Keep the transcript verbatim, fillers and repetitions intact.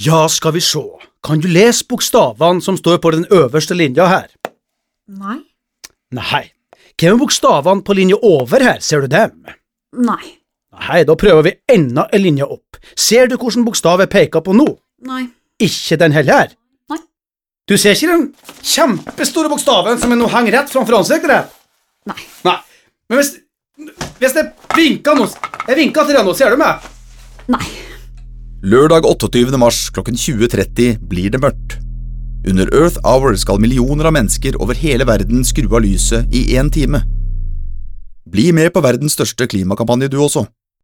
Ja, skal vi se. Kan du lese bokstavene som står på den øverste linja her? Nei. Nei. Hva med bokstavene på linja over her, ser du dem? Nei. Nei, da prøver vi enda en linje opp. Ser du hvordan bokstav jeg peker på nå? Nei. Ikke den heller? Nei. Du ser ikke den kjempestore bokstaven som er nå henger rett framfor ansiktet der? Nei. Nei. Men hvis, hvis jeg vinker nå, jeg vinker til deg nå, ser du meg? Nei. Lørdag otteogtyvende mars klokken tjue tretti blir det mørkt. Under Earth Hour skal millioner av mennesker over hele verden skru av lyset i en time. Bli med på verdens største klimakampanje du også.